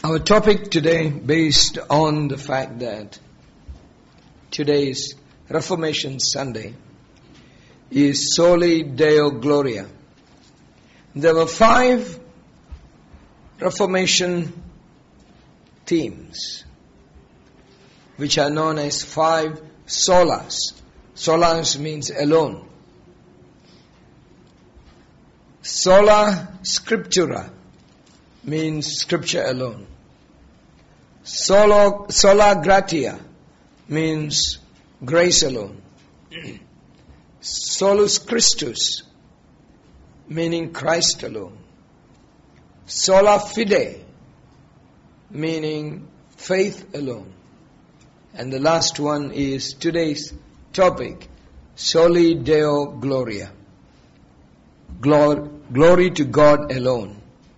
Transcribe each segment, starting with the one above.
Our topic today, based on the fact that today is Reformation Sunday, is Soli Deo Gloria. There were 5 Reformation themes, which are known as 5 solas. Solas means alone. Sola Scriptura means scripture alone. Sola Gratia means grace alone. Solus Christus meaning Christ alone. Sola Fide meaning faith alone. And the last one is today's topic, Soli Deo Gloria. Glory to God alone.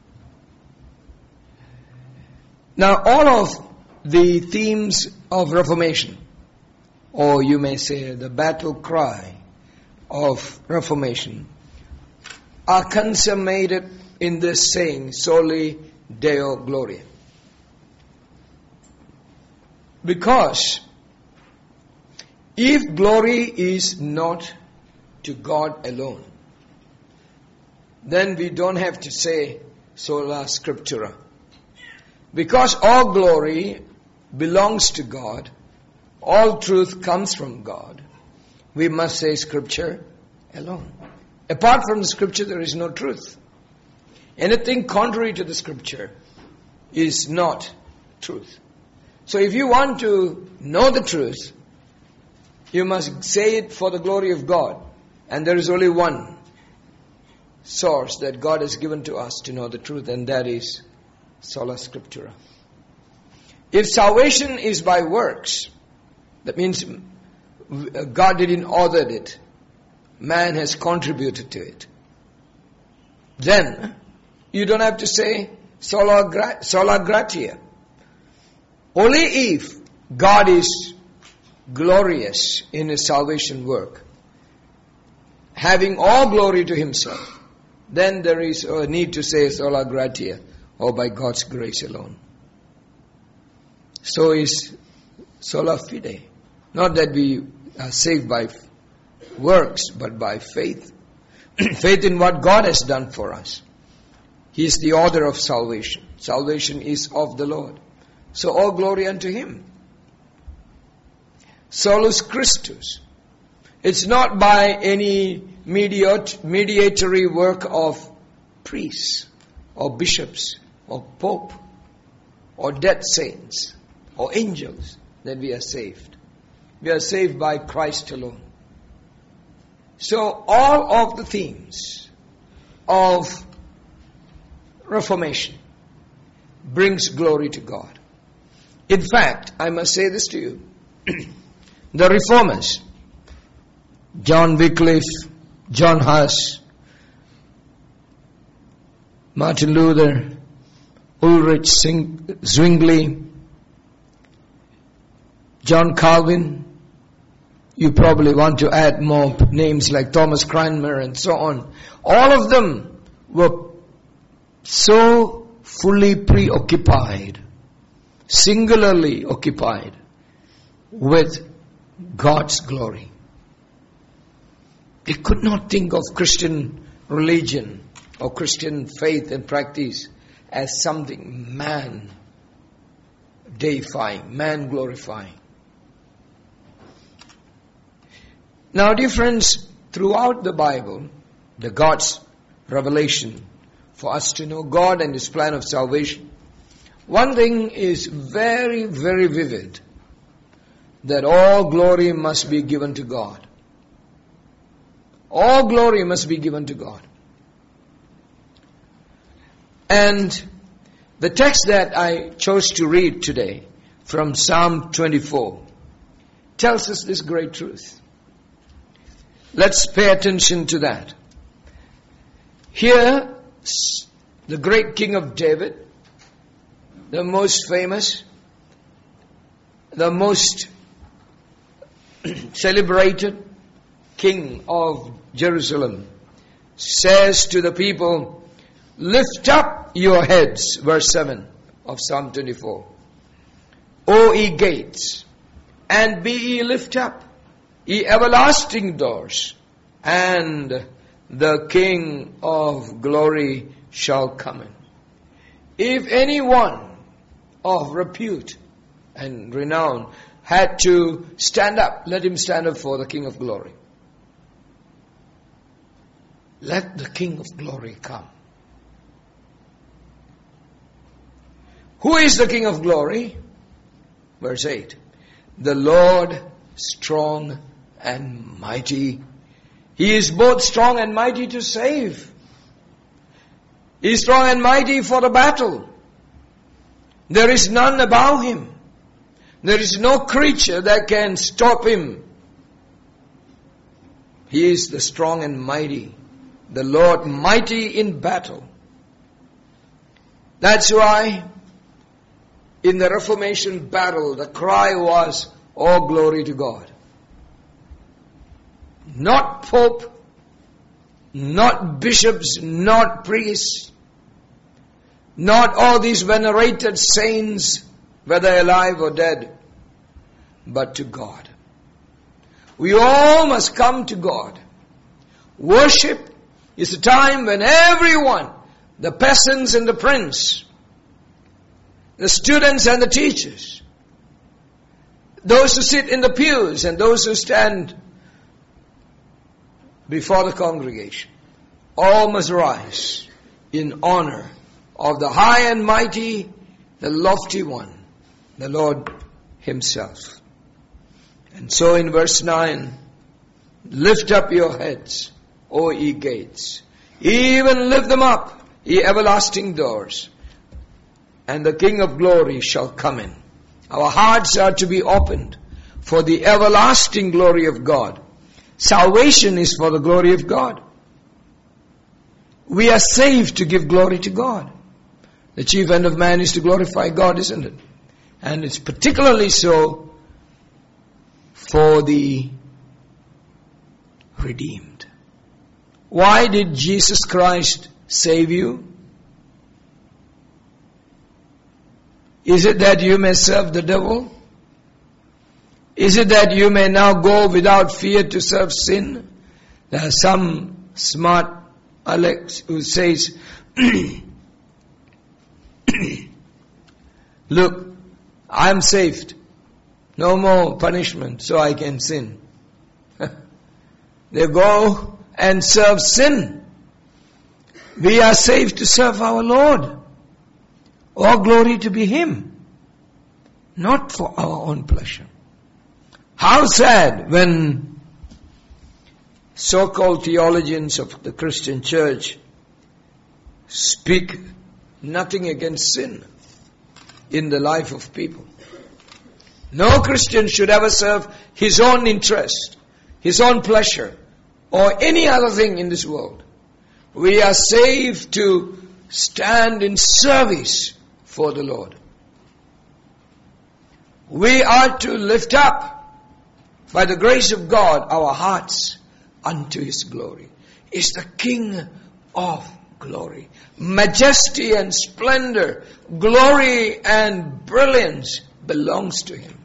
Now, all of the themes of Reformation, or you may say the battle cry of Reformation, are consummated in this saying, Soli Deo Gloria. Because if glory is not to God alone, then we don't have to say Sola Scriptura. Because all glory belongs to God, all truth comes from God, we must say Scripture alone. Apart from the Scripture, there is no truth. Anything contrary to the Scripture is not truth. So if you want to know the truth, you must say it for the glory of God. And there is only one source that God has given to us to know the truth, and that is Sola Scriptura. If salvation is by works, that means God didn't order it. Man has contributed to it. Then you don't have to say Sola Gratia. Only if God is glorious in His salvation work, having all glory to Himself, then there is a need to say Sola Gratia, or by God's grace alone. So is Sola Fide. Not that we are saved by works, but by faith. Faith in what God has done for us. He is the author of salvation. Salvation is of the Lord. So all glory unto Him. Solus Christus. It's not by any mediatory work of priests or bishops or pope or dead saints or angels that we are saved. We are saved by Christ alone. So all of the themes of Reformation brings glory to God. In fact, I must say this to you. The Reformers, John Wycliffe, John Huss, Martin Luther, Ulrich Zwingli, John Calvin, you probably want to add more names like Thomas Cranmer and so on. All of them were so fully preoccupied, singularly occupied with God's glory. They could not think of Christian religion or Christian faith and practice as something man-deifying, man-glorifying. Now, dear friends, throughout the Bible, the God's revelation for us to know God and His plan of salvation, one thing is very, very vivid, that all glory must be given to God. All glory must be given to God. And the text that I chose to read today from Psalm 24 tells us this great truth. Let's pay attention to that. Here, the great King of David, the most famous, the most celebrated King of Jerusalem, says to the people, lift up your heads, verse 7, of Psalm 24. O ye gates, and be ye lift up, ye everlasting doors, and the King of glory shall come in. If anyone of repute and renown had to stand up, let him stand up for the King of glory. Let the King of glory come. Who is the King of glory? Verse 8. The Lord strong and mighty. He is both strong and mighty to save. He is strong and mighty for the battle. There is none above him. There is no creature that can stop him. He is the strong and mighty. The Lord mighty in battle. That's why in the Reformation battle, the cry was, "All glory to God." Not Pope, not bishops, not priests, not all these venerated saints, whether alive or dead, but to God. We all must come to God. Worship is a time when everyone, the peasants and the prince, the students and the teachers, those who sit in the pews and those who stand before the congregation, all must rise in honor of the high and mighty, the lofty one, the Lord himself. And so in verse 9, lift up your heads, O ye gates, even lift them up, ye everlasting doors, and the King of glory shall come in. Our hearts are to be opened for the everlasting glory of God. Salvation is for the glory of God. We are saved to give glory to God. The chief end of man is to glorify God, isn't it? And it's particularly so for the redeemed. Why did Jesus Christ save you? Is it that you may serve the devil? Is it that you may now go without fear to serve sin? There are some smart Alex who says, look, I'm saved. No more punishment, so I can sin. They go and serve sin. We are saved to serve our Lord. All glory to be Him, not for our own pleasure. How sad when so-called theologians of the Christian church speak nothing against sin in the life of people. No Christian should ever serve his own interest, his own pleasure, or any other thing in this world. We are saved to stand in service for the Lord. We are to lift up, by the grace of God, our hearts unto His glory. Is the King of glory. Majesty and splendor, glory and brilliance belongs to Him.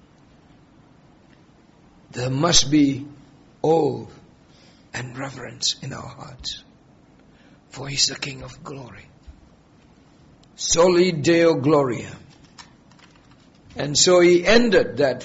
There must be awe and reverence in our hearts, for He is the King of glory. Soli Deo Gloria. And so He ended that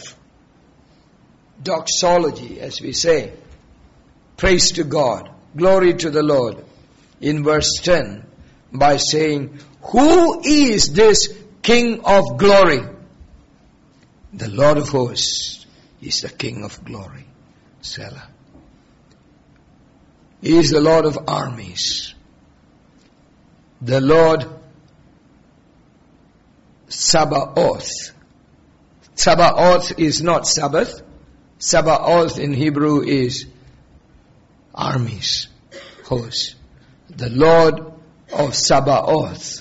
doxology, as we say, praise to God, glory to the Lord, in verse 10, by saying, who is this King of glory? The Lord of hosts is the King of glory. Selah. He is the Lord of armies. The Lord Sabaoth. Sabaoth is not Sabbath. Sabaoth in Hebrew is armies, hosts. The Lord of Sabaoth.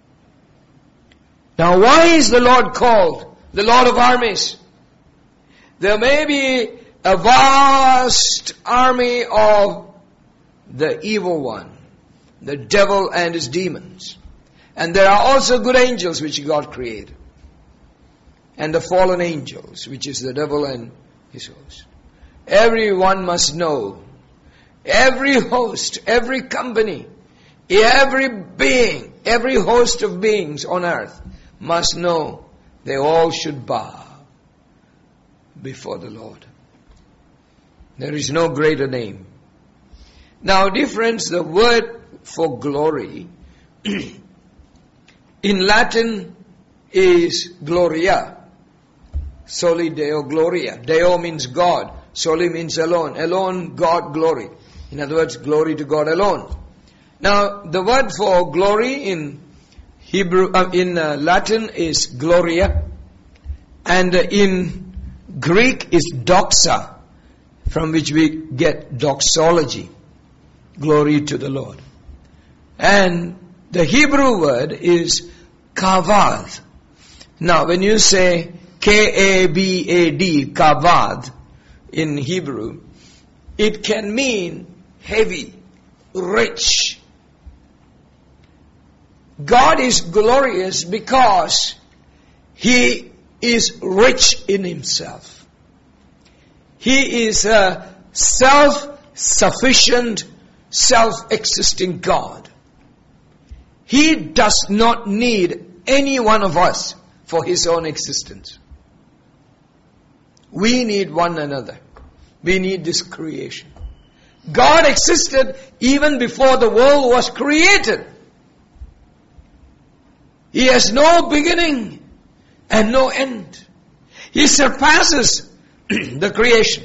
Now why is the Lord called the Lord of armies? There may be a vast army of the evil one, the devil and his demons. And there are also good angels which God created. And the fallen angels, which is the devil and his host. Everyone must know. Every host, every company, every being, every host of beings on earth must know they all should bow before the Lord. There is no greater name. Now, difference, the word for glory in Latin is gloria. Soli Deo gloria. Deo means God. Soli means alone. Alone, God, glory. In other words, glory to God alone. Now, the word for glory in Latin is gloria, and in Greek is doxa, from which we get doxology, glory to the Lord. And the Hebrew word is kavod. Now, when you say K-A-B-A-D, kavod, in Hebrew, it can mean heavy, rich. God is glorious because He is rich in Himself. He is a self-sufficient, self-existing God. He does not need any one of us for His own existence. We need one another. We need this creation. God existed even before the world was created. He has no beginning and no end. He surpasses the creation.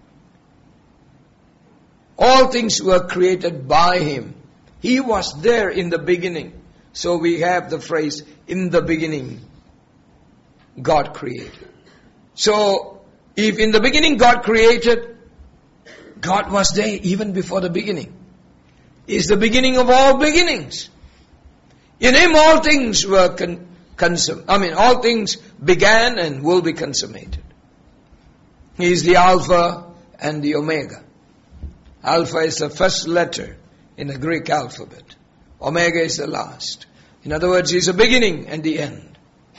All things were created by Him. He was there in the beginning. So we have the phrase, in the beginning, God created. So, if in the beginning God created, God was there even before the beginning. He is the beginning of all beginnings. In Him all things were all things began and will be consummated. He is the Alpha and the Omega. Alpha is the first letter in the Greek alphabet. Omega is the last. In other words, He is the beginning and the end.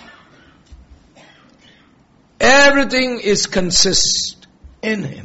Everything consists in Him.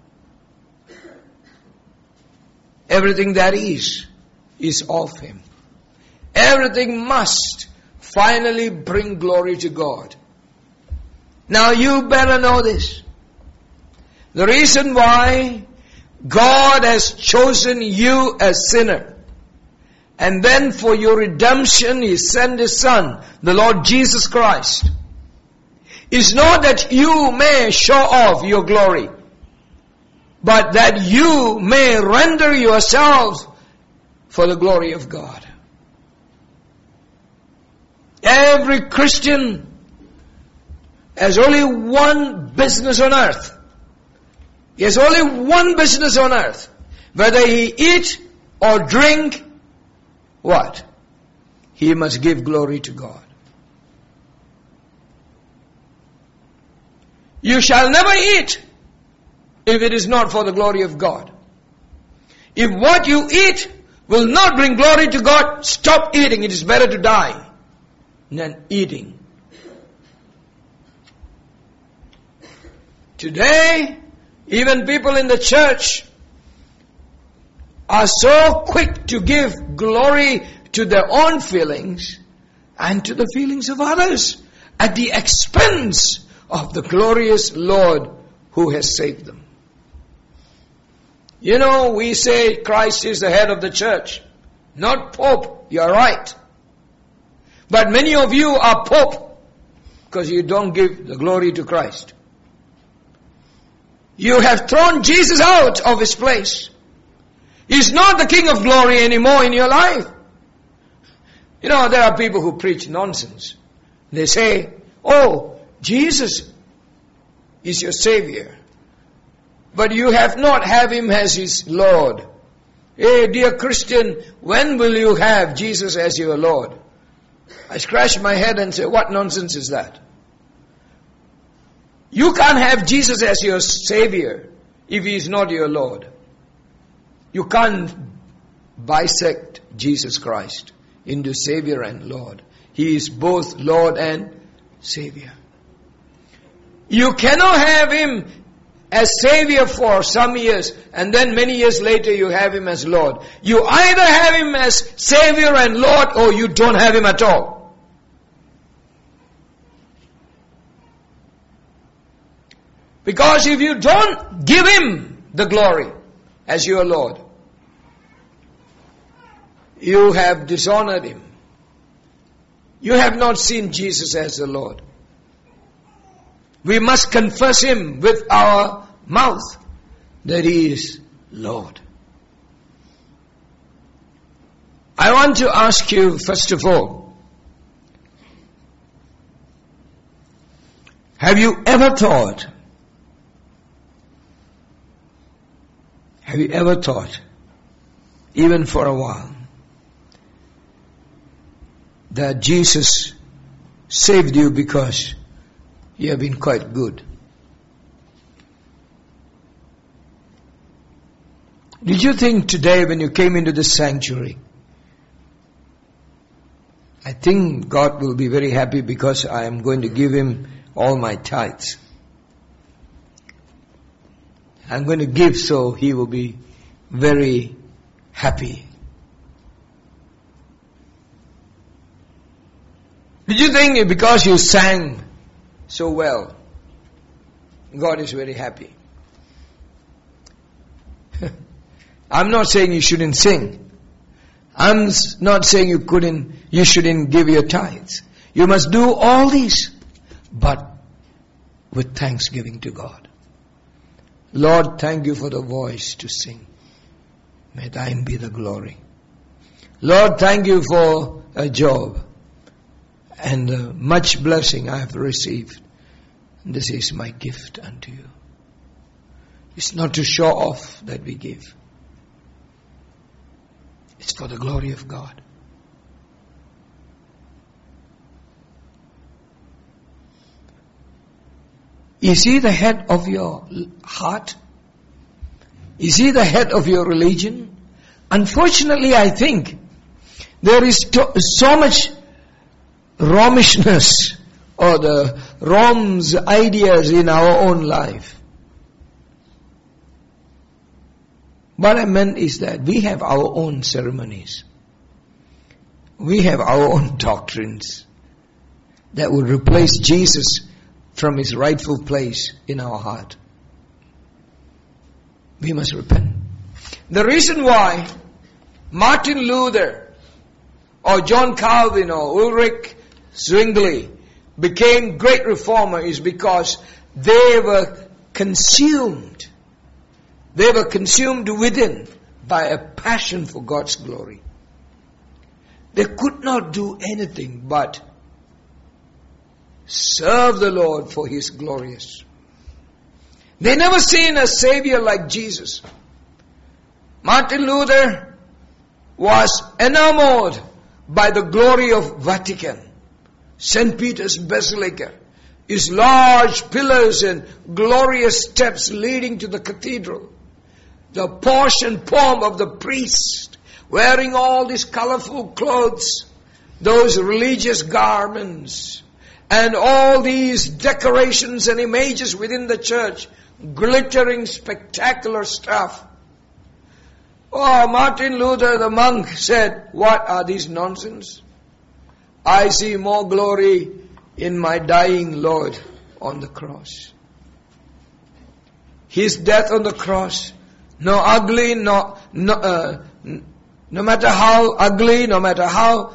Everything that is of Him. Everything must finally bring glory to God. Now you better know this. The reason why God has chosen you as sinner, and then for your redemption He sent His Son, the Lord Jesus Christ, is not that you may show off your glory, but that you may render yourself for the glory of God. Every Christian has only one business on earth. He has only one business on earth. Whether he eat or drink, what? He must give glory to God. You shall never eat if it is not for the glory of God. If what you eat will not bring glory to God, stop eating. It is better to die than eating. Today, even people in the church are so quick to give glory to their own feelings and to the feelings of others at the expense of the glorious Lord who has saved them. You know, we say Christ is the head of the church, not Pope. You are right. But many of you are Pope because you don't give the glory to Christ. You have thrown Jesus out of His place. He's not the King of glory anymore in your life. You know, there are people who preach nonsense. They say, oh, Jesus is your Savior, but you have not have Him as His Lord. Hey, dear Christian, when will you have Jesus as your Lord? I scratch my head and say, what nonsense is that? You can't have Jesus as your Savior if He is not your Lord. You can't bisect Jesus Christ. into Savior and Lord. He is both Lord and Savior. You cannot have Him as Savior for some years and then many years later you have Him as Lord. You either have Him as Savior and Lord or you don't have Him at all. Because if you don't give Him the glory as your Lord, you have dishonored Him. You have not seen Jesus as the Lord. We must confess Him with our mouth that He is Lord. I want to ask you, first of all, have you ever thought, even for a while, that Jesus saved you because you have been quite good? Did you think today when you came into this sanctuary, I think God will be very happy because I am going to give Him all my tithes. I'm going to give so He will be very happy. Did you think because you sang so well, God is very happy? I'm not saying you shouldn't sing. I'm not saying you shouldn't give your tithes. You must do all these, but with thanksgiving to God. Lord, thank you for the voice to sing. May thine be the glory. Lord, thank you for a job and much blessing I have received. This is my gift unto you. It's not to show off that we give. It's for the glory of God. Is He the head of your heart? Is He the head of your religion? Unfortunately, I think there is so much Romishness or the Rom's ideas in our own life. What I meant is that we have our own ceremonies. We have our own doctrines that would replace Jesus from His rightful place in our heart. We must repent. The reason why Martin Luther or John Calvin or Ulrich Zwingli became great reformer is because they were consumed. They were consumed within by a passion for God's glory. They could not do anything but serve the Lord for His glorious. They never seen a Savior like Jesus. Martin Luther was enamored by the glory of Vatican, St. Peter's Basilica, its large pillars and glorious steps leading to the cathedral. The posh and pomp of the priest, wearing all these colorful clothes, those religious garments, and all these decorations and images within the church, glittering, spectacular stuff. Oh, Martin Luther, the monk, said, "What are these nonsense? I see more glory in my dying Lord on the cross." His death on the cross, no matter how ugly, no matter how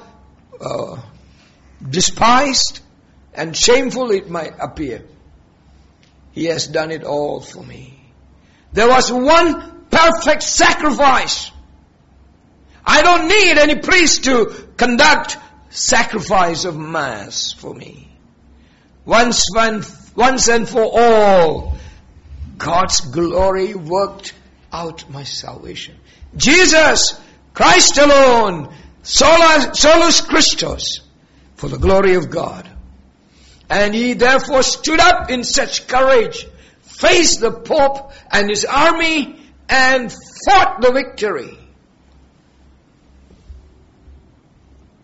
despised and shameful it might appear, He has done it all for me. There was one perfect sacrifice. I don't need any priest to conduct sacrifice of mass for me. Once and for all, God's glory worked out my salvation. Jesus Christ alone, solus Christus, for the glory of God. And He therefore stood up in such courage, faced the Pope and his army, and fought the victory.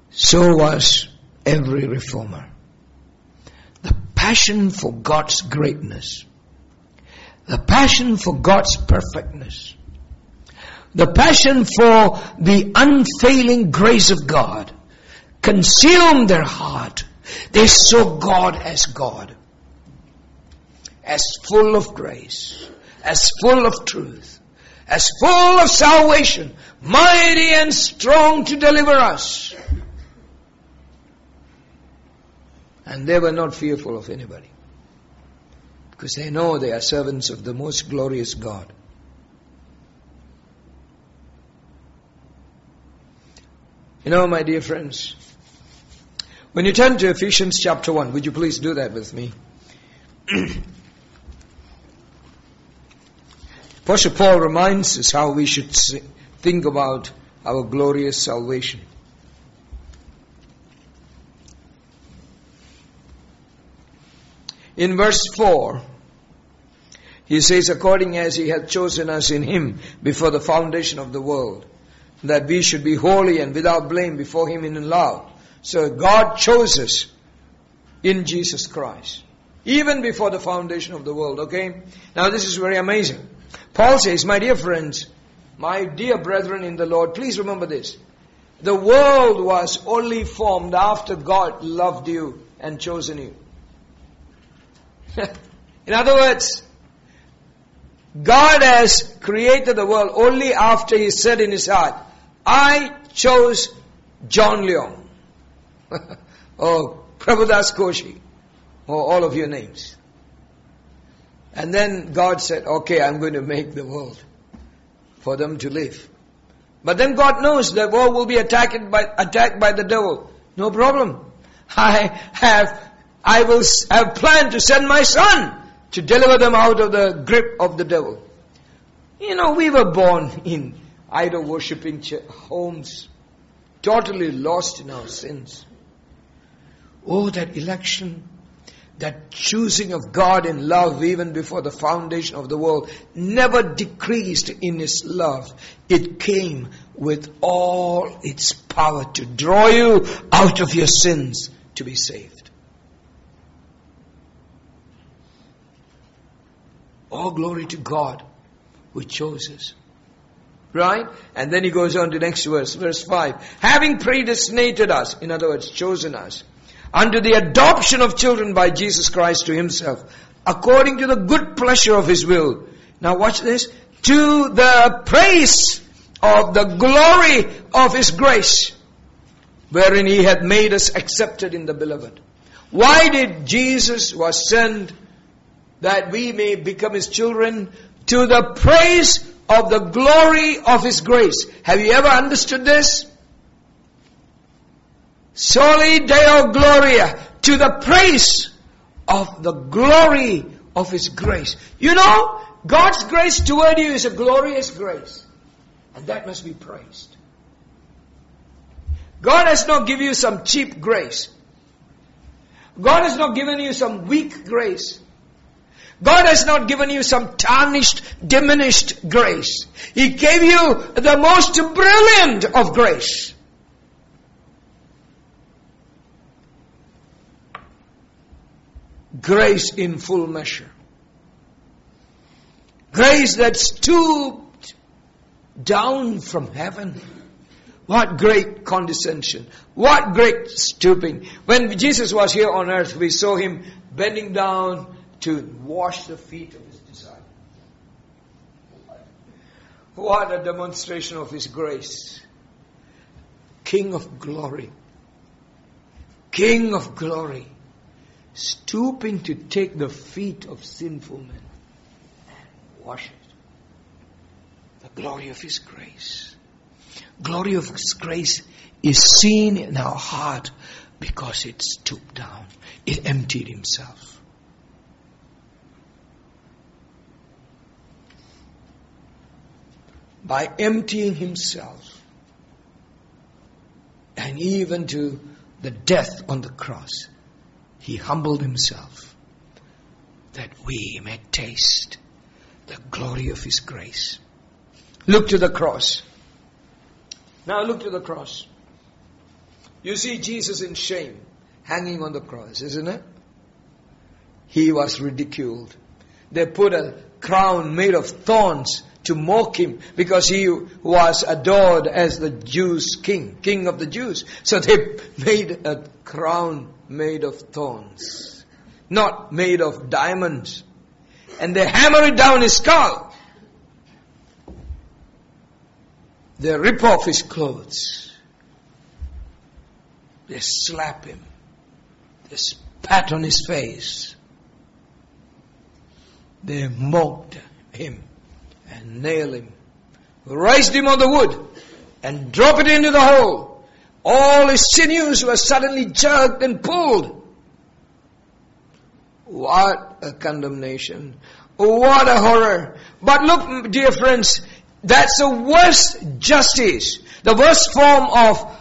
So was every reformer. The passion for God's greatness, the passion for God's perfectness, the passion for the unfailing grace of God consumed their heart. They saw God, as full of grace, as full of truth, as full of salvation, mighty and strong to deliver us. And they were not fearful of anybody, because they know they are servants of the most glorious God. You know, my dear friends, when you turn to Ephesians chapter 1, would you please do that with me? Apostle Paul reminds us how we should think about our glorious salvation. In verse 4, he says, according as he hath chosen us in him before the foundation of the world, that we should be holy and without blame before him in love. So God chose us in Jesus Christ, even before the foundation of the world, okay? Now this is very amazing. Paul says, my dear friends, my dear brethren in the Lord, please remember this. The world was only formed after God loved you and chosen you. In other words, God has created the world only after He said in His heart, I chose John Leong, or Prabhudas Koshi, or all of your names. And then God said, okay, I'm going to make the world for them to live. But then God knows the world will be attacked by the devil. No problem. I have planned to send my son to deliver them out of the grip of the devil. You know, we were born in idol-worshipping homes, totally lost in our sins. Oh, that election, that choosing of God in love even before the foundation of the world never decreased in His love. It came with all its power to draw you out of your sins to be saved. All glory to God who chose us. Right? And then he goes on to the next verse, verse 5. Having predestinated us, in other words, chosen us, unto the adoption of children by Jesus Christ to Himself, according to the good pleasure of His will. Now watch this. To the praise of the glory of His grace, wherein He hath made us accepted in the beloved. Why did Jesus was sent? That we may become His children, to the praise of the glory of His grace. Have you ever understood this? Soli Deo Gloria, to the praise of the glory of His grace. You know, God's grace toward you is a glorious grace. And that must be praised. God has not given you some cheap grace. God has not given you some weak grace. God has not given you some tarnished, diminished grace. He gave you the most brilliant of grace. Grace in full measure. Grace that stooped down from heaven. What great condescension. What great stooping. When Jesus was here on earth, we saw Him bending down to wash the feet of His disciples. What a demonstration of His grace. King of glory. King of glory. Stooping to take the feet of sinful men and wash it. The glory of His grace. Glory of His grace is seen in our heart because it stooped down. It emptied Himself. By emptying Himself and even to the death on the cross, He humbled Himself that we may taste the glory of His grace. Look to the cross. Now look to the cross. You see Jesus in shame, hanging on the cross, isn't it? He was ridiculed. They put a crown made of thorns to mock him because he was adored as the Jews' king of the Jews. So they made a crown made of thorns, not made of diamonds. And they hammer it down his skull. They rip off his clothes. They slap him. They spat on his face. They mocked him and nailed him. Raised him on the wood and dropped it into the hole. All his sinews were suddenly jerked and pulled. What a condemnation. What a horror. But look, dear friends, that's the worst justice. The worst form of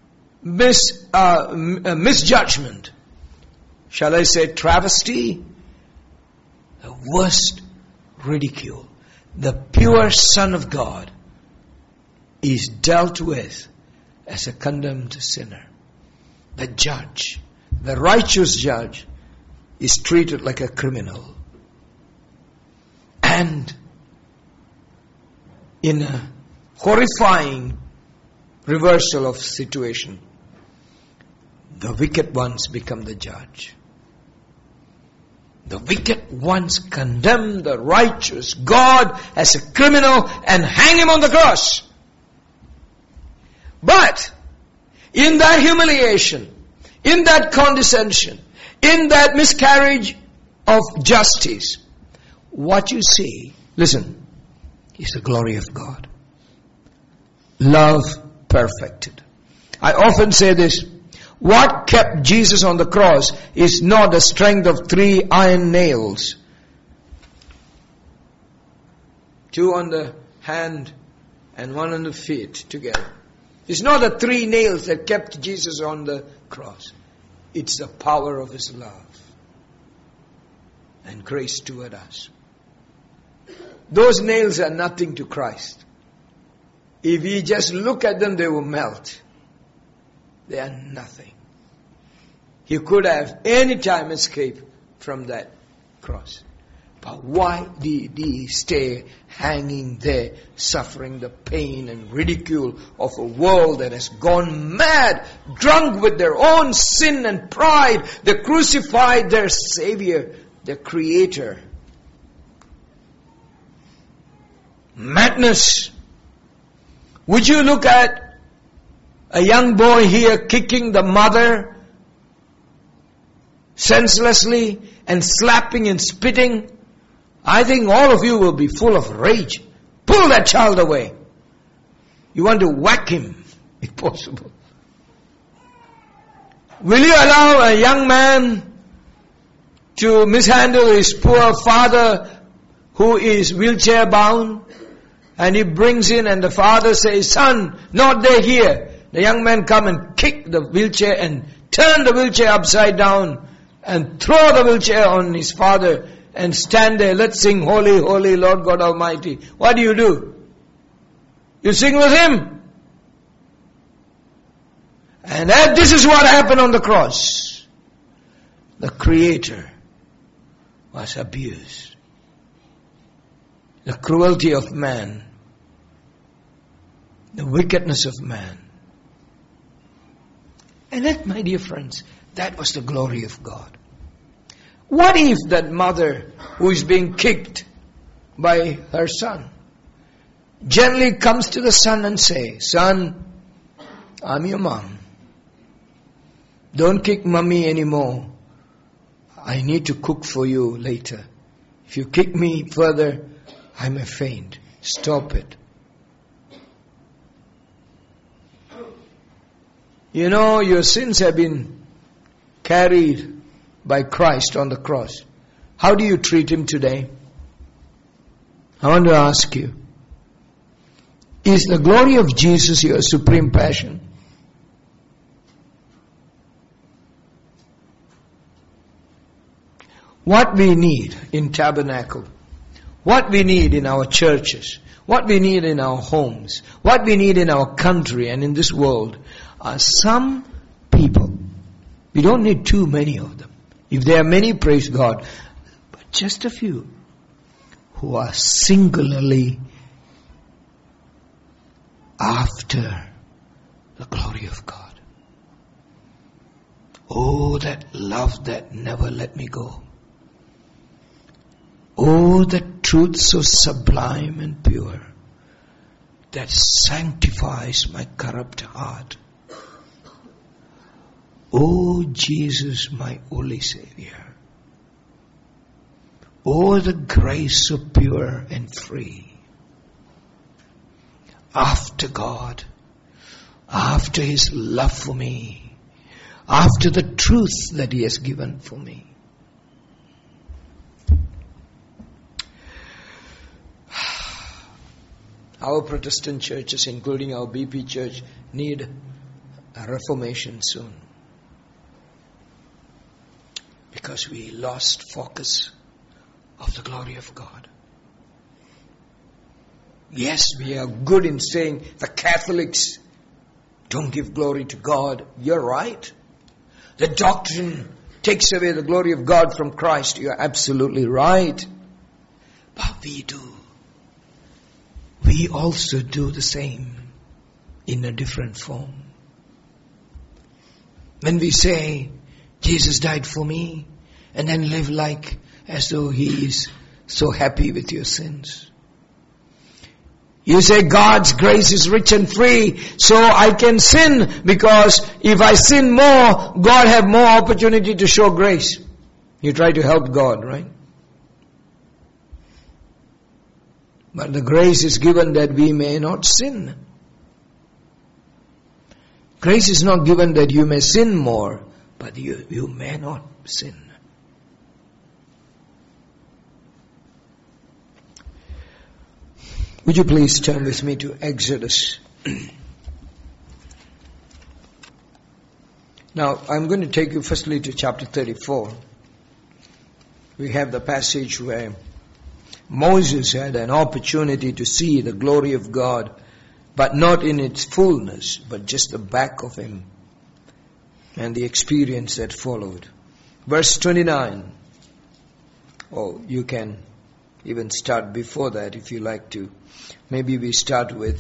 misjudgment. Shall I say travesty? The worst ridicule. The pure Son of God is dealt with as a condemned sinner. The judge, the righteous judge, is treated like a criminal. And in a horrifying reversal of situation, the wicked ones become the judge. The wicked ones condemn the righteous God as a criminal and hang him on the cross. But in that humiliation, in that condescension, in that miscarriage of justice, what you see, listen, is the glory of God. Love perfected. I often say this. What kept Jesus on the cross is not the strength of 3 iron nails. 2 on the hand and 1 on the feet together. It's not the 3 nails that kept Jesus on the cross. It's the power of His love and grace toward us. Those nails are nothing to Christ. If we just look at them, they will melt. They are nothing. He could have any time escaped from that cross. But why did He stay hanging there, suffering the pain and ridicule of a world that has gone mad, drunk with their own sin and pride? They crucified their Savior, their Creator. Madness. Would you look at a young boy here kicking the mother senselessly and slapping and spitting? I think all of you will be full of rage. Pull that child away. You want to whack him, if possible. Will you allow a young man to mishandle his poor father who is wheelchair bound? And he brings in and the father says, "Son, not there here." The young man come and kick the wheelchair and turn the wheelchair upside down and throw the wheelchair on his father and stand there. Let's sing, "Holy, Holy, Lord God Almighty." What do? You sing with him. And this is what happened on the cross. The Creator was abused. The cruelty of man. The wickedness of man. And that, my dear friends, that was the glory of God. What if that mother who is being kicked by her son gently comes to the son and says, "Son, I'm your mom. Don't kick mommy anymore. I need to cook for you later. If you kick me further, I may faint. Stop it." You know, your sins have been carried by Christ on the cross. How do you treat Him today? I want to ask you, is the glory of Jesus your supreme passion? What we need in Tabernacle, what we need in our churches, what we need in our homes, what we need in our country and in this world are some people. We don't need too many of them. If there are many, praise God. But just a few who are singularly after the glory of God. Oh, that love that never let me go. Oh, that truth so sublime and pure that sanctifies my corrupt heart. Oh, Jesus, my only Savior. Oh, the grace so pure and free. After God, after His love for me, after the truth that He has given for me. Our Protestant churches, including our BP church, need a reformation soon. Because we lost focus of the glory of God. Yes, we are good in saying the Catholics don't give glory to God. You're right. The doctrine takes away the glory of God from Christ. You're absolutely right. But we do. We also do the same in a different form. When we say, Jesus died for me, and then live like as though He is so happy with your sins. You say God's grace is rich and free, so I can sin because if I sin more, God have more opportunity to show grace. You try to help God, right? But the grace is given that we may not sin. Grace is not given that you may sin more, but you may not sin. Would you please turn with me to Exodus? Now, I'm going to take you firstly to chapter 34. We have the passage where Moses had an opportunity to see the glory of God, but not in its fullness, but just the back of him, and the experience that followed. Verse 29. Oh, you can even start before that if you like to. Maybe we start with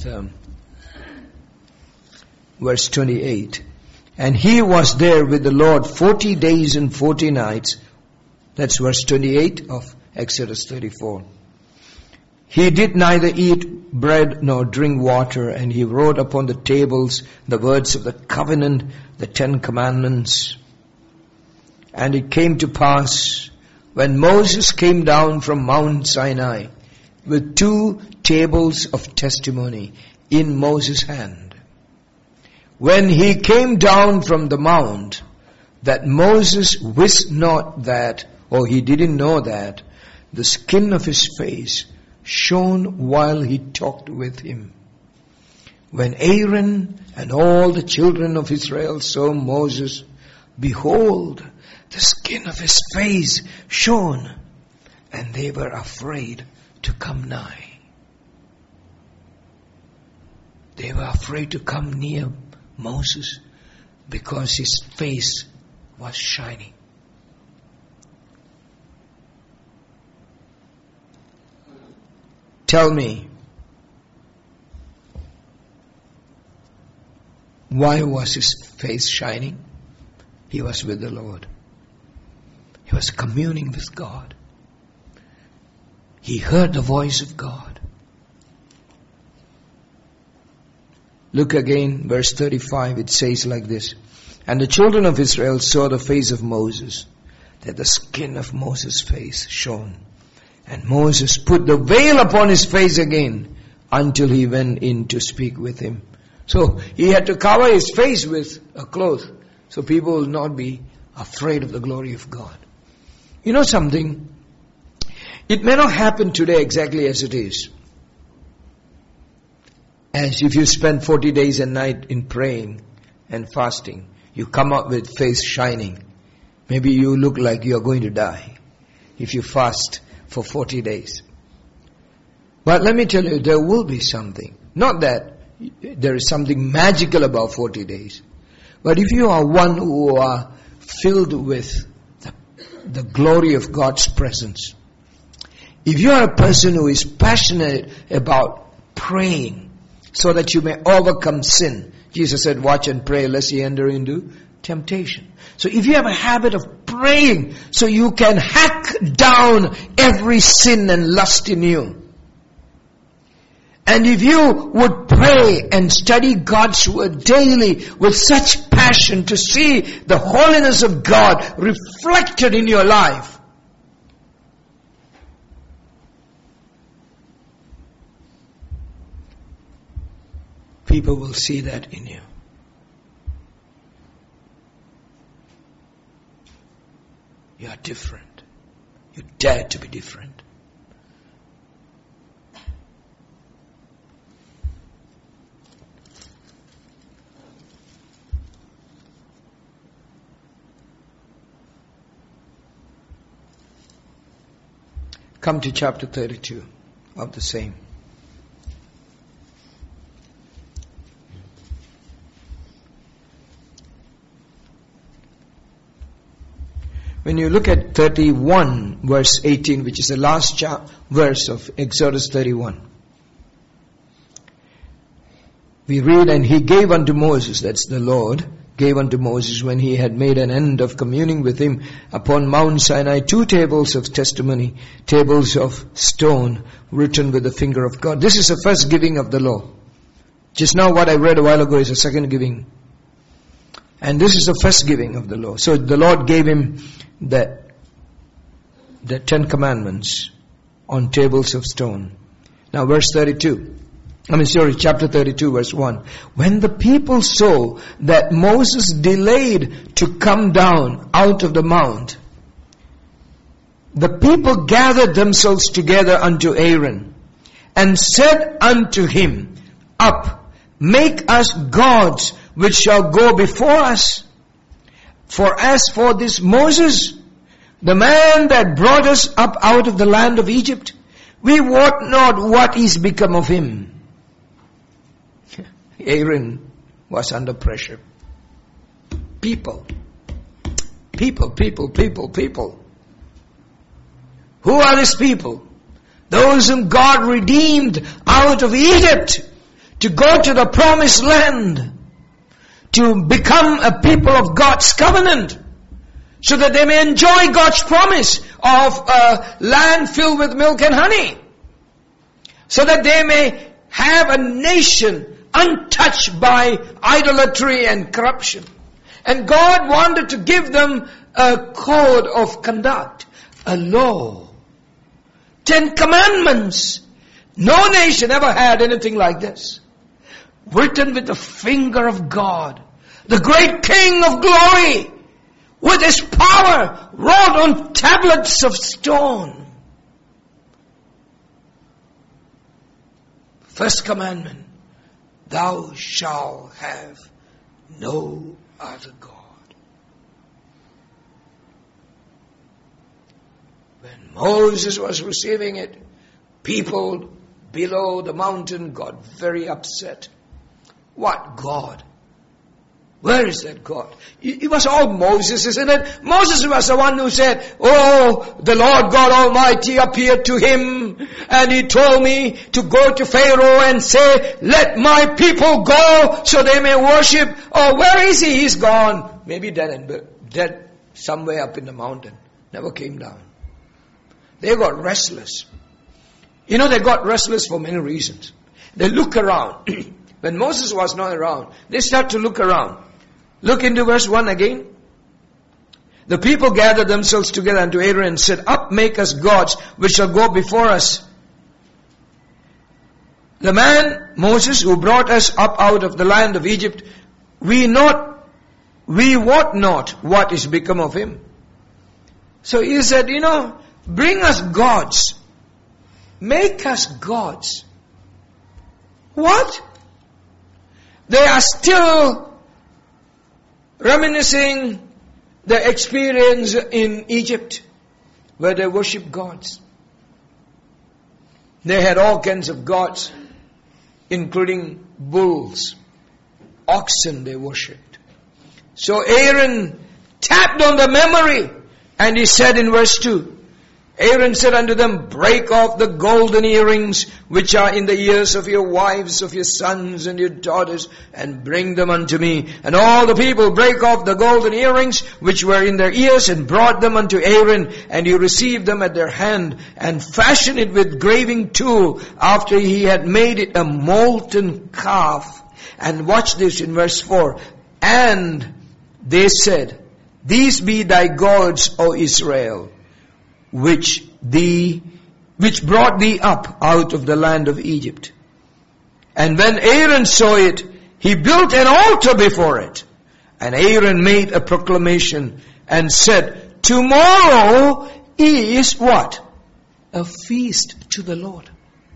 verse 28. And he was there with the Lord 40 days and 40 nights. That's verse 28 of Exodus 34. He did neither eat bread nor drink water, and he wrote upon the tables the words of the covenant, the 10 commandments. And it came to pass, when Moses came down from Mount Sinai with 2 tables of testimony in Moses' hand, when he came down from the mount, that Moses wist not that, or he didn't know that, the skin of his face shone while he talked with him. When Aaron and all the children of Israel saw Moses, behold, the skin of his face shone, and they were afraid to come nigh. They were afraid to come near Moses because his face was shining. Tell me, why was his face shining? He was with the Lord. He was communing with God. He heard the voice of God. Look again, verse 35, it says like this. And the children of Israel saw the face of Moses, that the skin of Moses' face shone. And Moses put the veil upon his face again until he went in to speak with him. So he had to cover his face with a cloth so people will not be afraid of the glory of God. You know something? It may not happen today exactly as it is. As if you spend 40 days and night in praying and fasting, you come up with face shining. Maybe you look like you are going to die if you fast for 40 days. But let me tell you, there will be something. Not that there is something magical about 40 days. But if you are one who are filled with the glory of God's presence, if you are a person who is passionate about praying so that you may overcome sin, Jesus said, watch and pray lest ye enter into temptation. So if you have a habit of praying so you can hack down every sin and lust in you, and if you would pray and study God's word daily with such passion to see the holiness of God reflected in your life, people will see that in you. You are different. You dare to be different. Come to chapter 32 of the same. When you look at 31 verse 18, which is the last verse of Exodus 31, we read, and he gave unto Moses, that's the Lord, gave unto Moses when he had made an end of communing with him upon Mount Sinai 2 tables of testimony, tables of stone written with the finger of God. This is the first giving of the law. Just now what I read a while ago is the second giving. And this is the first giving of the law. So the Lord gave him the 10 commandments on tables of stone. Now verse 32. Chapter 32 verse 1. When the people saw that Moses delayed to come down out of the mount, the people gathered themselves together unto Aaron and said unto him, Up, make us gods which shall go before us. For as for this Moses, the man that brought us up out of the land of Egypt, we wot not what is become of him. Aaron was under pressure. People. Who are these people? Those whom God redeemed out of Egypt to go to the promised land, to become a people of God's covenant, so that they may enjoy God's promise of a land filled with milk and honey, so that they may have a nation untouched by idolatry and corruption. And God wanted to give them a code of conduct, a law, 10 commandments. No nation ever had anything like this. Written with the finger of God, the great King of glory, with his power wrought on tablets of stone. First commandment, thou shalt have no other God. When Moses was receiving it, people below the mountain got very upset. What God? Where is that God? It was all Moses, isn't it? Moses was the one who said, oh, the Lord God Almighty appeared to him and he told me to go to Pharaoh and say, let my people go so they may worship. Oh, where is he? He's gone. Maybe dead somewhere up in the mountain. Never came down. They got restless. They got restless for many reasons. They look around. When Moses was not around, they start to look around. Look into verse 1 again. The people gathered themselves together unto Aaron and said, Up, make us gods which shall go before us. The man, Moses, who brought us up out of the land of Egypt, we wot not what is become of him. So he said, bring us gods. Make us gods. What? They are still reminiscing the experience in Egypt where they worship gods. They had all kinds of gods, including bulls, oxen they worshipped. So Aaron tapped on the memory, and he said in verse 2, Aaron said unto them, break off the golden earrings which are in the ears of your wives, of your sons and your daughters, and bring them unto me. And all the people brake off the golden earrings which were in their ears, and brought them unto Aaron, and he received them at their hand, and fashioned it with graving tool, after he had made it a molten calf. And watch this in verse 4. And they said, these be thy gods, O Israel, which brought thee up out of the land of Egypt. And when Aaron saw it, he built an altar before it. And Aaron made a proclamation and said, tomorrow is what? A feast to the Lord.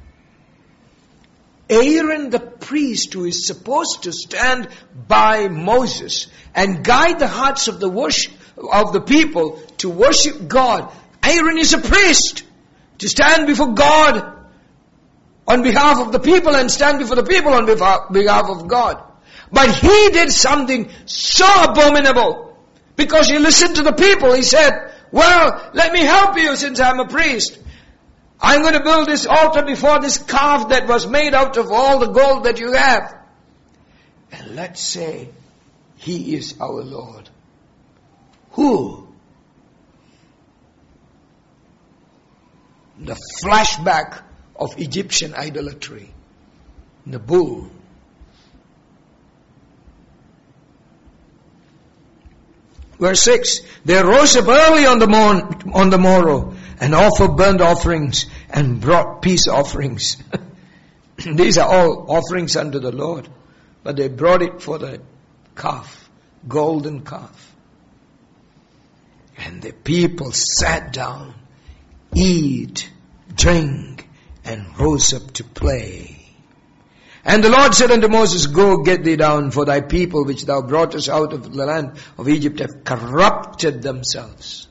Aaron the priest, who is supposed to stand by Moses and guide the hearts of the people to worship God. Aaron is a priest to stand before God on behalf of the people and stand before the people on behalf of God. But he did something so abominable because he listened to the people. He said, well, let me help you since I'm a priest. I'm going to build this altar before this calf that was made out of all the gold that you have. And let's say he is our Lord. Who? The flashback of Egyptian idolatry. The bull. Verse 6. They rose up early on the morrow and offered burnt offerings and brought peace offerings. These are all offerings unto the Lord. But they brought it for the calf, golden calf. And the people sat down, eat, drink, and rose up to play. And the Lord said unto Moses, go get thee down, for thy people which thou broughtest out of the land of Egypt have corrupted themselves.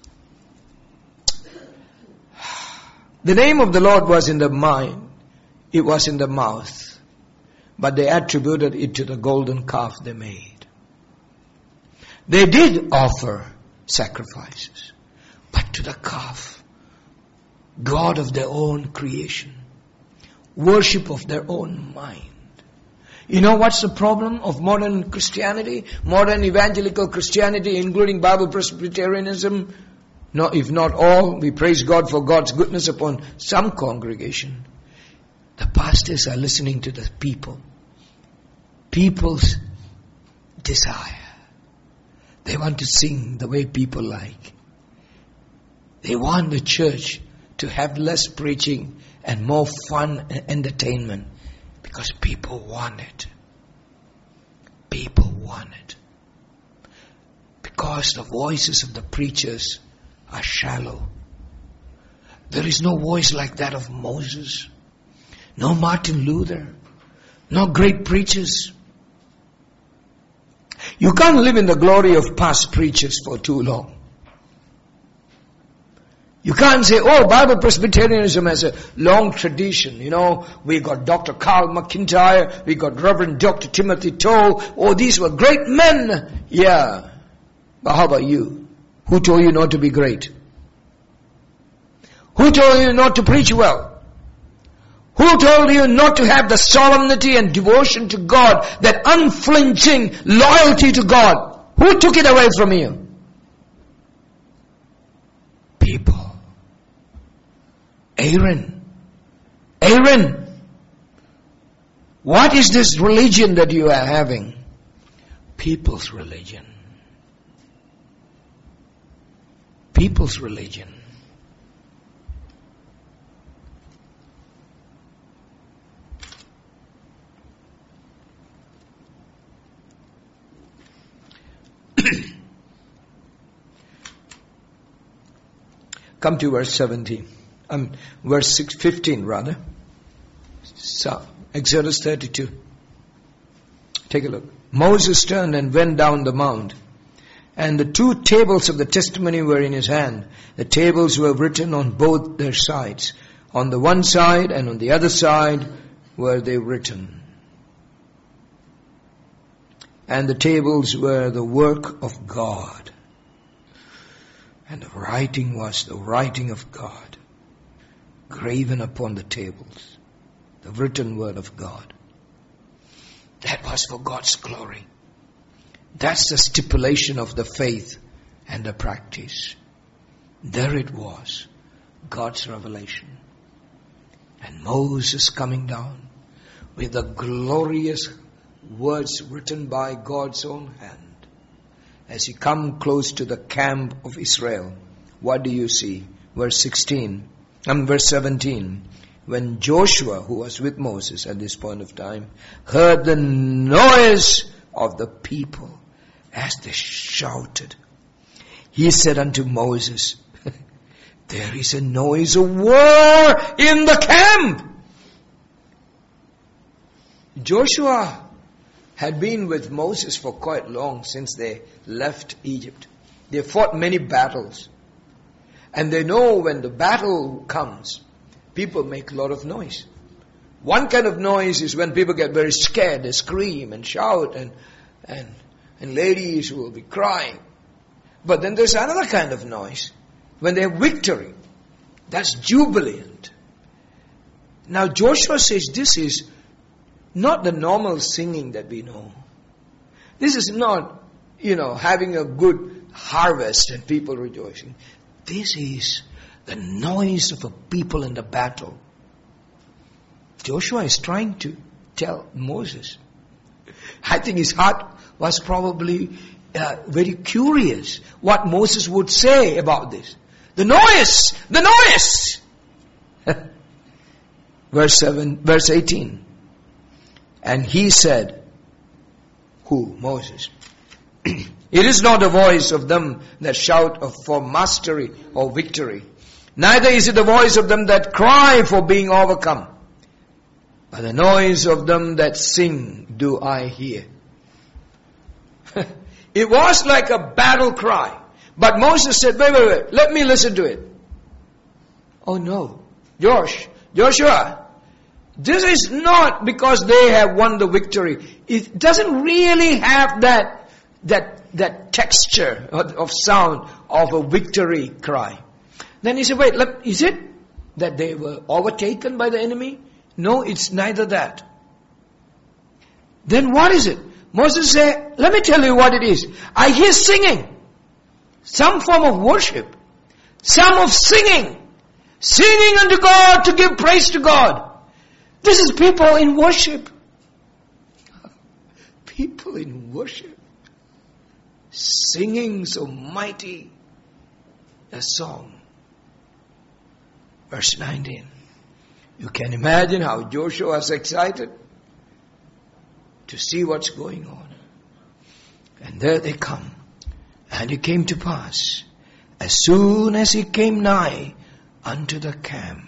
The name of the Lord was in the mind, it was in the mouth, but they attributed it to the golden calf they made. They did offer sacrifices, but to the calf, God of their own creation, worship of their own mind. You know what's the problem of modern Christianity, modern evangelical Christianity, including Bible Presbyterianism? No, if not all, we praise God for God's goodness upon some congregation. The pastors are listening to the people. People's desire. They want to sing the way people like. They want the church to have less preaching and more fun and entertainment because people want it. People want it. Because the voices of the preachers are shallow. There is no voice like that of Moses. No Martin Luther. No great preachers. You can't live in the glory of past preachers for too long. You can't say, oh, Bible Presbyterianism has a long tradition. You know, we got Dr. Carl McIntyre, we got Reverend Dr. Timothy Toll. Oh, these were great men. Yeah. But how about you? Who told you not to be great? Who told you not to preach well? Who told you not to have the solemnity and devotion to God, that unflinching loyalty to God? Who took it away from you? People. Aaron. What is this religion that you are having? People's religion. People's religion. Come to verse 17. Verse 15 rather. So, Exodus 32. Take a look. Moses turned and went down the mount. And the 2 tables of the testimony were in his hand. The tables were written on both their sides. On the one side and on the other side were they written. And the tables were the work of God. And the writing was the writing of God, graven upon the tables, the written word of God. That was for God's glory. That's the stipulation of the faith and the practice. There it was, God's revelation. And Moses coming down with the glorious words written by God's own hand. As he come close to the camp of Israel, what do you see? Verse 17. When Joshua, who was with Moses at this point of time, heard the noise of the people as they shouted, he said unto Moses, there is a noise of war in the camp. Joshua had been with Moses for quite long, since they left Egypt. They fought many battles. And they know when the battle comes, people make a lot of noise. One kind of noise is when people get very scared, they scream and shout, and ladies will be crying. But then there's another kind of noise when they have victory. That's jubilant. Now Joshua says this is not the normal singing that we know. This is not, having a good harvest and people rejoicing. This is the noise of a people in the battle. Joshua is trying to tell Moses. I think his heart was probably very curious what Moses would say about this. The noise! Verse 18. And he said, who? Moses. It is not the voice of them that shout for mastery or victory. Neither is it the voice of them that cry for being overcome. But the noise of them that sing do I hear. It was like a battle cry. But Moses said, wait, let me listen to it. Oh no. Joshua, this is not because they have won the victory. It doesn't really have that texture of sound of a victory cry. Then he said, wait, is it that they were overtaken by the enemy? No, it's neither that. Then what is it? Moses said, let me tell you what it is. I hear singing. Some form of worship. Some of singing. Singing unto God to give praise to God. This is people in worship. People in worship. Singing so mighty a song. Verse 19. You can imagine how Joshua was excited to see what's going on. And there they come. And it came to pass, as soon as he came nigh unto the camp,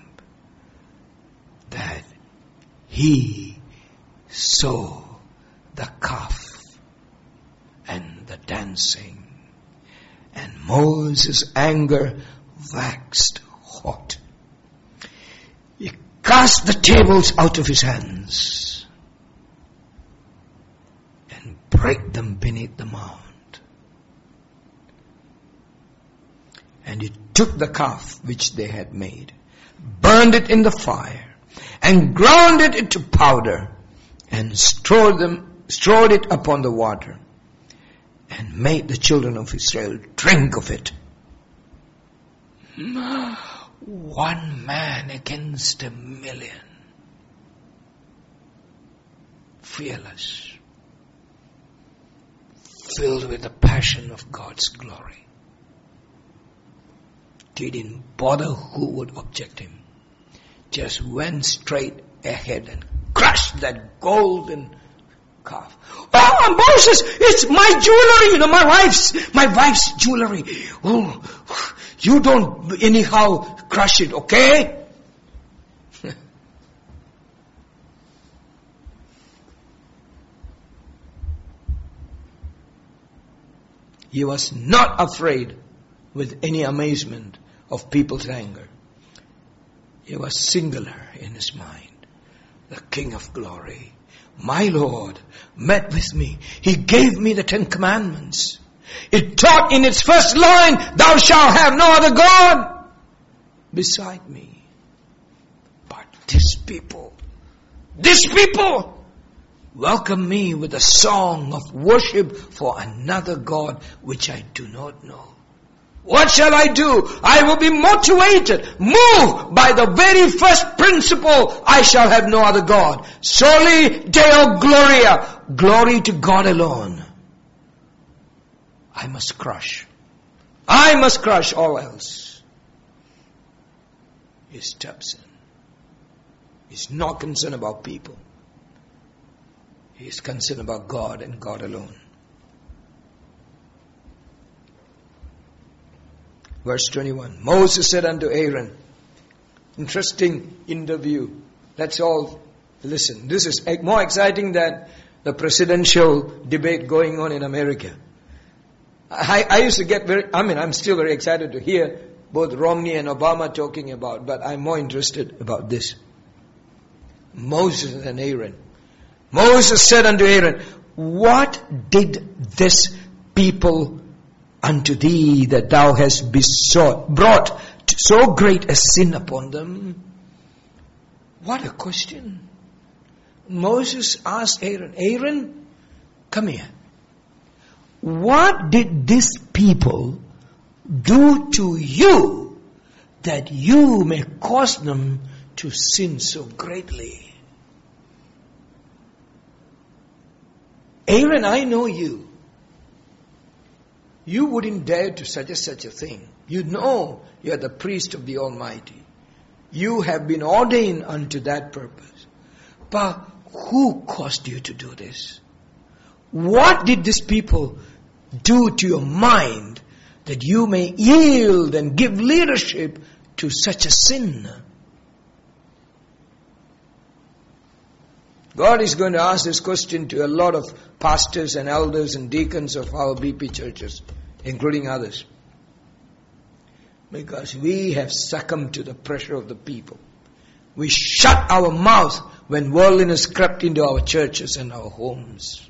that he saw the calf and the dancing. And Moses' anger waxed hot. He cast the tables out of his hands and brake them beneath the mound. And he took the calf which they had made, burned it in the fire, and ground it into powder, and strode it upon the water, and made the children of Israel drink of it. 1 man against 1,000,000. Fearless. Filled with the passion of God's glory. Didn't bother who would object him. Just went straight ahead and crushed that golden calf. Oh, Moses, it's my jewelry, my wife's jewelry. Oh, you don't anyhow crush it, okay? He was not afraid with any amazement of people's anger. He was singular in his mind. The King of glory My Lord met with me. He gave me the 10 Commandments. It taught in its first line, thou shalt have no other God beside me. But these people welcome me with a song of worship for another God which I do not know. What shall I do? I will be motivated, moved by the very first principle, I shall have no other God. Soli Deo Gloria, glory to God alone. I must crush all else. He steps in. He's not concerned about people. He is concerned about God and God alone. Verse 21. Moses said unto Aaron, interesting interview. Let's all listen. This is more exciting than the presidential debate going on in America. I used to get I'm still very excited to hear both Romney and Obama talking about, but I'm more interested about this. Moses and Aaron. Moses said unto Aaron, what did this people unto thee that thou hast brought so great a sin upon them? What a question. Moses asked Aaron, Aaron, come here. What did this people do to you that you may cause them to sin so greatly? Aaron, I know you. You wouldn't dare to suggest such a thing. You know you are the priest of the Almighty. You have been ordained unto that purpose. But who caused you to do this? What did these people do to your mind that you may yield and give leadership to such a sin? God is going to ask this question to a lot of pastors and elders and deacons of our BP churches, including others. Because we have succumbed to the pressure of the people. We shut our mouth when worldliness crept into our churches and our homes.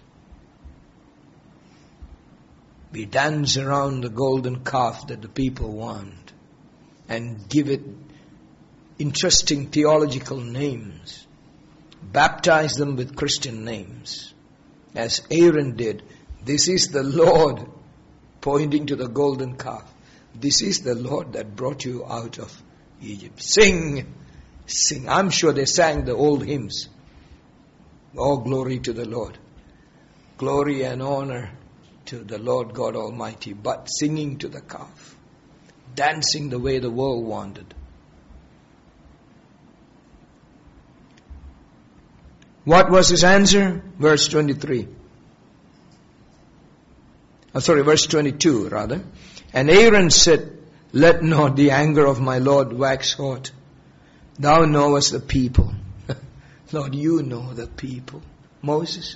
We dance around the golden calf that the people want and give it interesting theological names. Baptize them with Christian names. As Aaron did. This is the Lord, pointing to the golden calf. This is the Lord that brought you out of Egypt. Sing, sing. I'm sure they sang the old hymns. All glory to the Lord. Glory and honor to the Lord God Almighty. But singing to the calf. Dancing the way the world wanted. What was his answer? Verse 23. Verse 22 rather. And Aaron said, let not the anger of my Lord wax hot. Thou knowest the people. Lord, you know the people. Moses.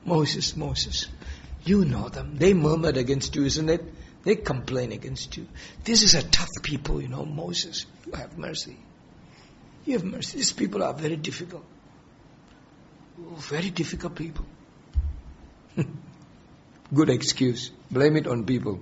You know them. They murmured against you, isn't it? They complain against you. This is a tough people, Moses. You have mercy. You have mercy. These people are very difficult. Very difficult people. Good excuse. Blame it on people.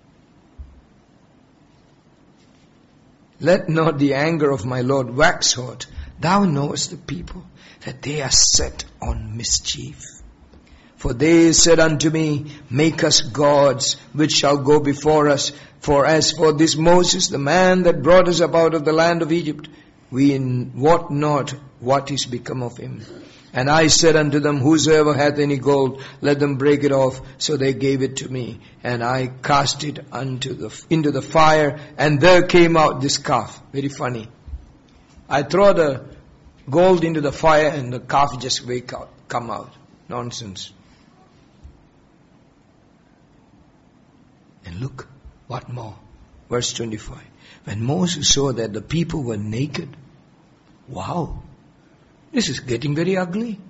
Let not the anger of my Lord wax hot. Thou knowest the people, that they are set on mischief. For they said unto me, make us gods, which shall go before us. For as for this Moses, the man that brought us up out of the land of Egypt, we wot not what is become of him. And I said unto them, whosoever hath any gold, let them break it off. So they gave it to me. And I cast it into the fire, and there came out this calf. Very funny. I throw the gold into the fire, and the calf just come out. Nonsense. And look, what more? Verse 25. When Moses saw that the people were naked, wow, this is getting very ugly.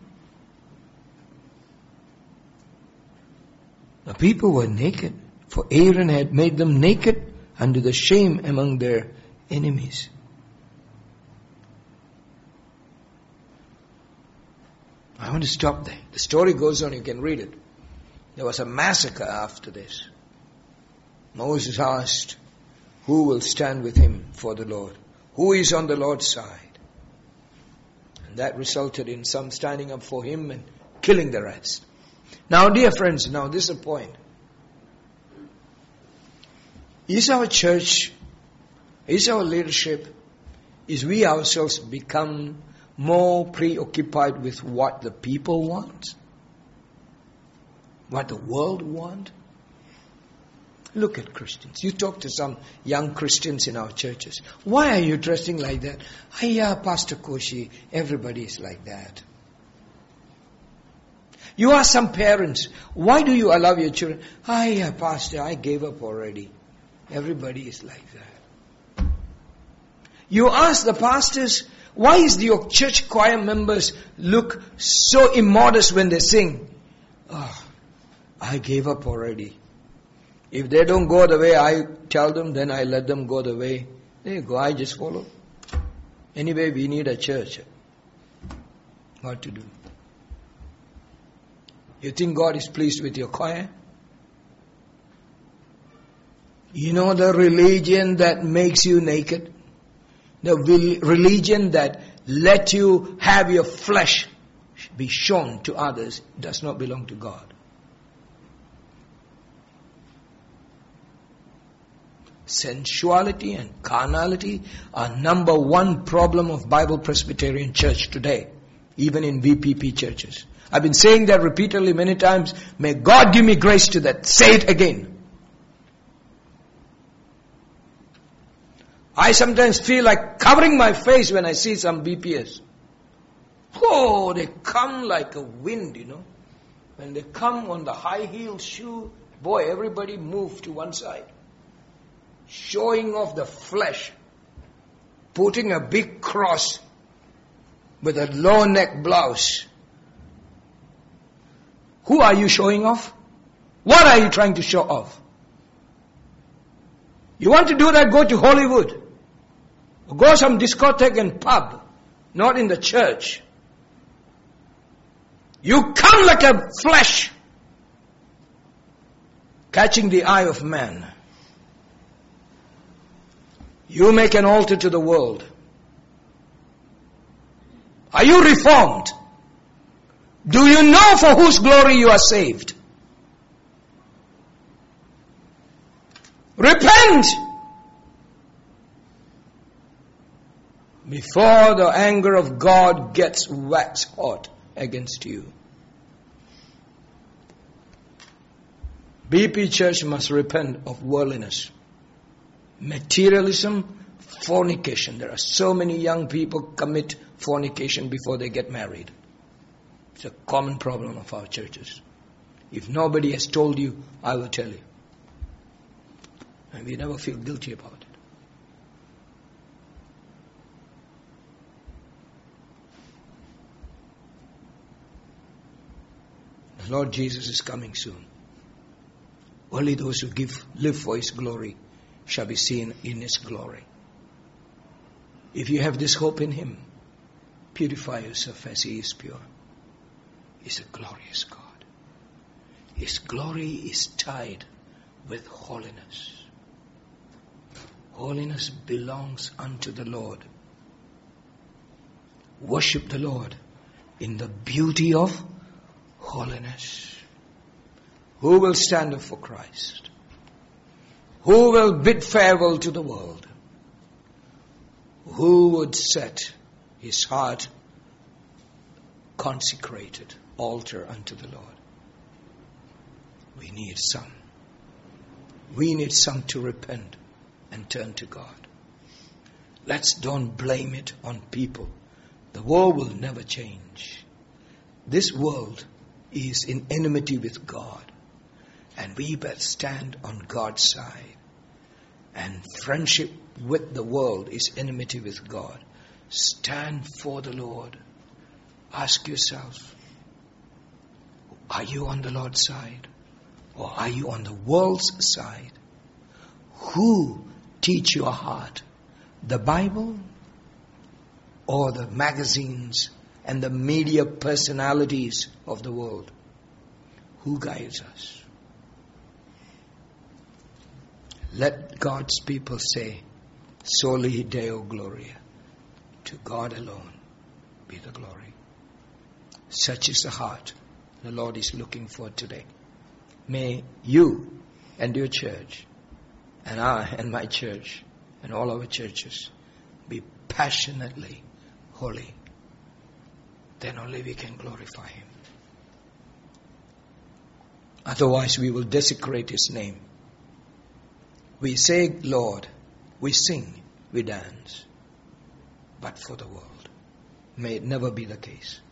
The people were naked, for Aaron had made them naked unto the shame among their enemies. I want to stop there. The story goes on, you can read it. There was a massacre after this. Moses asked, who will stand with him for the Lord? Who is on the Lord's side? And that resulted in some standing up for him and killing the rest. Now, dear friends, now this is a point. Is our church, is our leadership, is we ourselves become more preoccupied with what the people want? What the world want? Look at Christians. You talk to some young Christians in our churches. Why are you dressing like that? Pastor Koshi, everybody is like that. You ask some parents, why do you allow your children? Pastor, I gave up already. Everybody is like that. You ask the pastors, why is your church choir members look so immodest when they sing? I gave up already. If they don't go the way I tell them, then I let them go the way they go. I just follow. Anyway, we need a church. What to do? You think God is pleased with your choir? You know the religion that makes you naked? The religion that let you have your flesh be shown to others does not belong to God. Sensuality and carnality are number one problem of Bible Presbyterian Church today, even in VPP churches. I've been saying that repeatedly many times. May God give me grace to that. Say it again. I sometimes feel like covering my face when I see some BPS. Oh, they come like a wind, When they come on the high heel shoe, boy, everybody move to one side. Showing off the flesh. Putting a big cross with a low neck blouse. Who are you showing off? What are you trying to show off? You want to do that, go to Hollywood. Or go some discotheque and pub. Not in the church. You come like a flesh. Catching the eye of man. You make an altar to the world. Are you reformed? Do you know for whose glory you are saved? Repent! Before the anger of God gets wax hot against you. BP Church must repent of worldliness. Materialism, fornication. There are so many young people commit fornication before they get married. It's a common problem of our churches. If nobody has told you, I will tell you. And we never feel guilty about it. The Lord Jesus is coming soon. Only those who live for His glory shall be seen in His glory. If you have this hope in Him, purify yourself as He is pure. He's a glorious God. His glory is tied with holiness. Holiness belongs unto the Lord. Worship the Lord in the beauty of holiness. Who will stand up for Christ? Who will bid farewell to the world? Who would set his heart consecrated altar unto the Lord? We need some. We need some to repent and turn to God. Let's don't blame it on people. The world will never change. This world is in enmity with God. And we better stand on God's side. And friendship with the world is enmity with God. Stand for the Lord. Ask yourself, are you on the Lord's side? Or are you on the world's side? Who teach your heart? The Bible or the magazines and the media personalities of the world. Who guides us? Let God's people say, Soli Deo Gloria. To God alone be the glory. Such is the heart the Lord is looking for today. May you and your church, and I and my church, and all our churches be passionately holy. Then only we can glorify Him. Otherwise we will desecrate His name. We say, Lord, we sing, we dance, but for the world. May it never be the case.